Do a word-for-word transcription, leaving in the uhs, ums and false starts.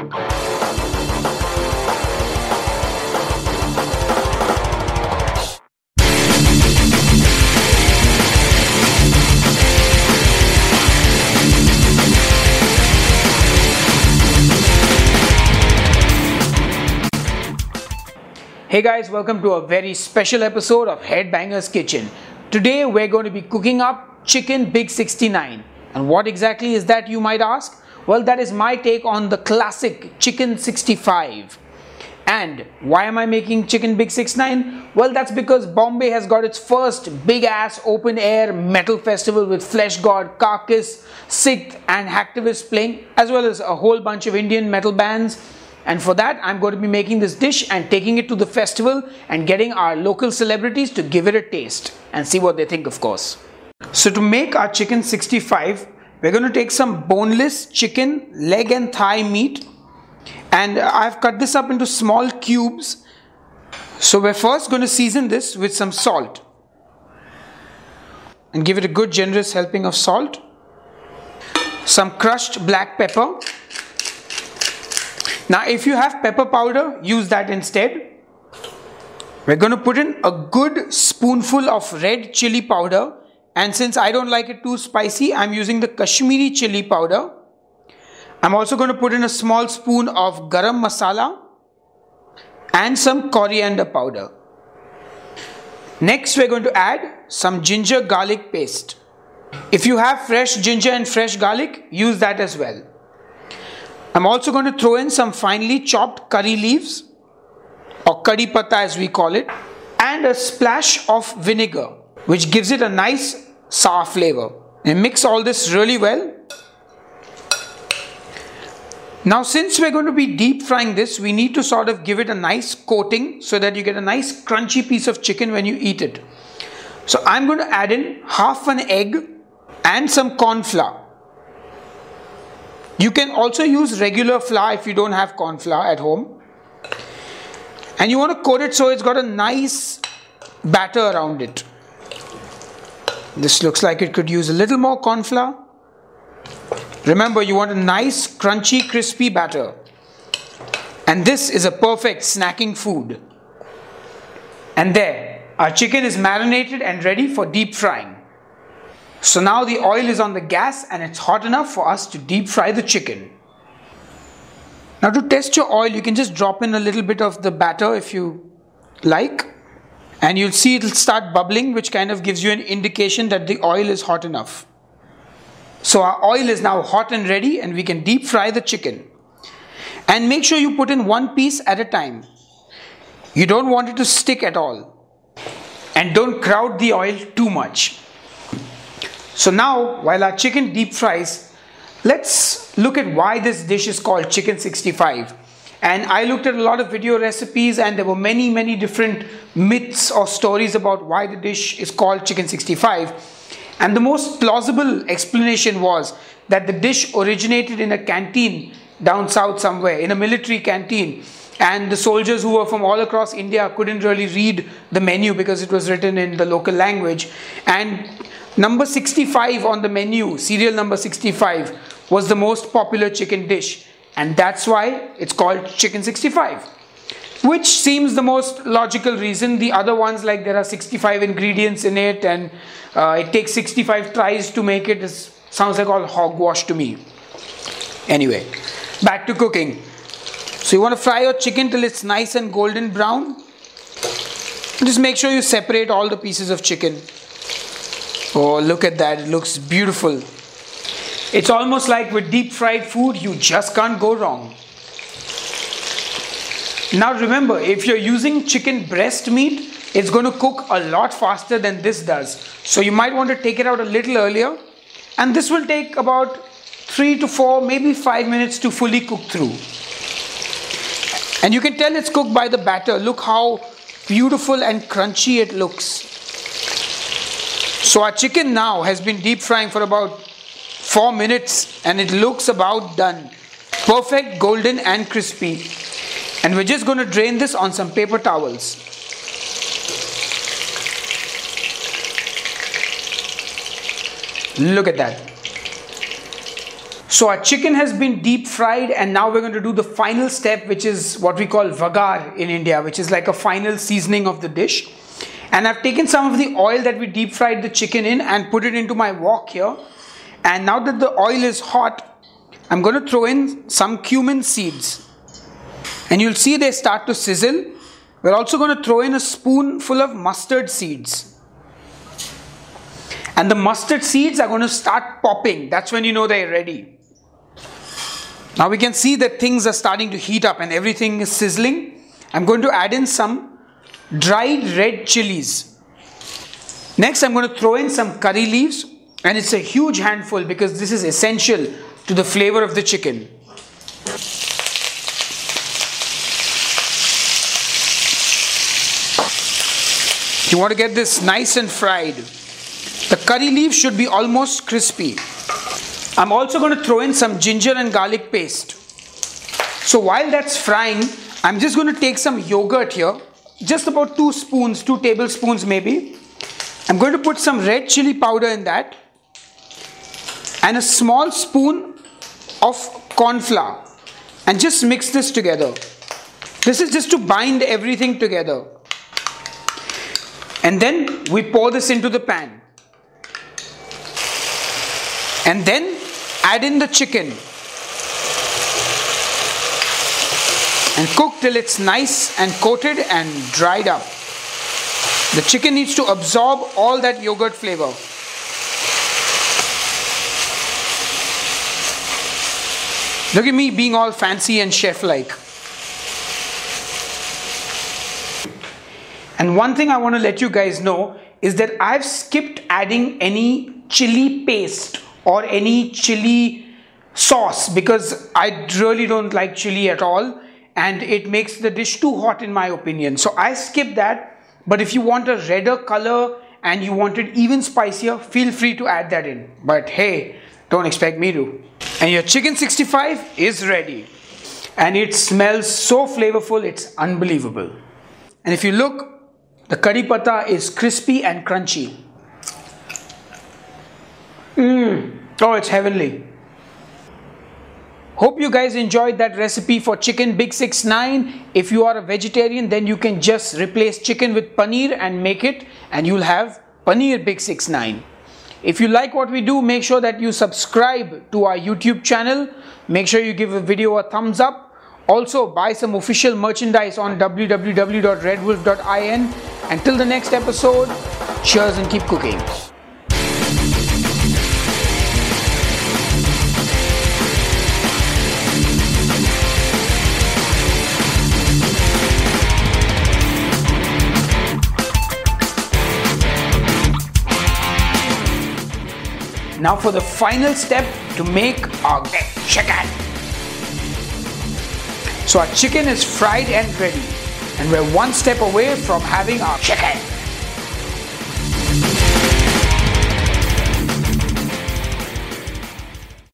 Hey guys, welcome to a very special episode of Headbangers Kitchen. Today we're going to be cooking up Chicken Big sixty-nine. And what exactly is that, you might ask? Well, that is my take on the classic Chicken sixty-five. And why am I making Chicken Big sixty-nine? Well, that's because Bombay has got its first big ass open air metal festival with Flesh God, Carcass, Sikh and Hacktivists playing, as well as a whole bunch of Indian metal bands. And for that, I'm going to be making this dish and taking it to the festival and getting our local celebrities to give it a taste and see what they think, of course. So to make our Chicken sixty-five, we're going to take some boneless chicken leg and thigh meat, and I've cut this up into small cubes. So we're first going to season this with some salt and give it a good generous helping of salt, some crushed black pepper. Now if you have pepper powder, use that instead. We're going to put in a good spoonful of red chili powder, and since I don't like it too spicy, I'm using the Kashmiri chili powder. I'm also going to put in a small spoon of garam masala and some coriander powder. Next we're going to add some ginger garlic paste. If you have fresh ginger and fresh garlic, use that as well. I'm also going to throw in some finely chopped curry leaves, or curry patta as we call it, and a splash of vinegar, which gives it a nice sour flavor. And mix all this really well. Now since we're going to be deep frying this, we need to sort of give it a nice coating so that you get a nice crunchy piece of chicken when you eat it. So I'm going to add in half an egg and some corn flour. You can also use regular flour if you don't have corn flour at home. And you want to coat it so it's got a nice batter around it. This looks like it could use a little more corn flour. Remember, you want a nice crunchy crispy batter. And this is a perfect snacking food. And there, our chicken is marinated and ready for deep frying. So now the oil is on the gas and it's hot enough for us to deep fry the chicken. Now to test your oil, you can just drop in a little bit of the batter if you like. And you'll see it'll start bubbling, which kind of gives you an indication that the oil is hot enough. So our oil is now hot and ready and we can deep fry the chicken. And make sure you put in one piece at a time. You don't want it to stick at all. And don't crowd the oil too much. So now, while our chicken deep fries, let's look at why this dish is called Chicken sixty-five. And I looked at a lot of video recipes and there were many, many different myths or stories about why the dish is called Chicken sixty-five. And the most plausible explanation was that the dish originated in a canteen down south somewhere, in a military canteen. And the soldiers who were from all across India couldn't really read the menu because it was written in the local language. And number sixty-five on the menu, serial number sixty-five, was the most popular chicken dish. And that's why it's called Chicken sixty-five. Which seems the most logical reason. The other ones, like there are sixty-five ingredients in it and uh, it takes sixty-five tries to make it, is, sounds like all hogwash to me. Anyway, back to cooking. So you want to fry your chicken till it's nice and golden brown. Just make sure you separate all the pieces of chicken. Oh, look at that. It looks beautiful. It's almost like with deep fried food, you just can't go wrong. Now remember, if you're using chicken breast meat, it's going to cook a lot faster than this does. So you might want to take it out a little earlier. And this will take about three to four, maybe five minutes to fully cook through. And you can tell it's cooked by the batter. Look how beautiful and crunchy it looks. So our chicken now has been deep frying for about four minutes and it looks about done. Perfect, golden and crispy. And we're just going to drain this on some paper towels. Look at that. So our chicken has been deep fried, and now we're going to do the final step, which is what we call vagar in India, which is like a final seasoning of the dish. And I've taken some of the oil that we deep fried the chicken in and put it into my wok here. And now that the oil is hot, I'm going to throw in some cumin seeds. And you'll see they start to sizzle. We're also going to throw in a spoonful of mustard seeds. And the mustard seeds are going to start popping. That's when you know they're ready. Now we can see that things are starting to heat up and everything is sizzling. I'm going to add in some dried red chilies. Next, I'm going to throw in some curry leaves, and it's a huge handful because this is essential to the flavor of the chicken. You want to get this nice and fried. The curry leaves should be almost crispy. I'm also going to throw in some ginger and garlic paste. So while that's frying, I'm just going to take some yogurt here. Just about two spoons, two tablespoons maybe. I'm going to put some red chili powder in that. And a small spoon of corn flour. And just mix this together. This is just to bind everything together. And then we pour this into the pan. And then add in the chicken and cook till it's nice and coated and dried up. The chicken needs to absorb all that yogurt flavor. Look at me being all fancy and chef-like. And one thing I want to let you guys know is that I've skipped adding any chili paste or any chili sauce because I really don't like chili at all and it makes the dish too hot in my opinion. So I skip that, but if you want a redder color and you want it even spicier, feel free to add that in. But hey, don't expect me to. And your chicken sixty-five is ready. And it smells so flavorful, it's unbelievable. And if you look, the curry patta is crispy and crunchy. Mmm. Oh, it's heavenly. Hope you guys enjoyed that recipe for chicken Big six nine. If you are a vegetarian, then you can just replace chicken with paneer and make it, and you'll have paneer Big six nine. If you like what we do, make sure that you subscribe to our YouTube channel. Make sure you give a video a thumbs up. Also, buy some official merchandise on w w w dot red wolf dot in. Until the next episode, cheers and keep cooking. Now for the final step to make our chicken. So our chicken is fried and ready, and we're one step away from having our chicken.